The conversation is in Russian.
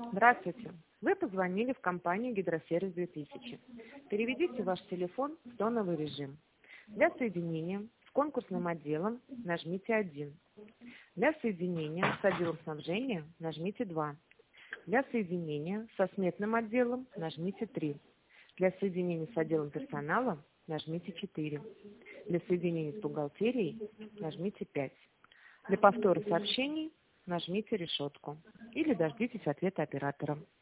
Здравствуйте. Вы позвонили в компанию «Гидросервис 2000». Переведите ваш телефон в тоновый режим. Для соединения с конкурсным отделом нажмите 1. Для соединения с отделом снабжения нажмите 2. Для соединения со сметным отделом нажмите 3. Для соединения с отделом персонала нажмите 4. Для соединения с бухгалтерией нажмите 5. Для повтора сообщений нажмите решетку или дождитесь ответа оператора.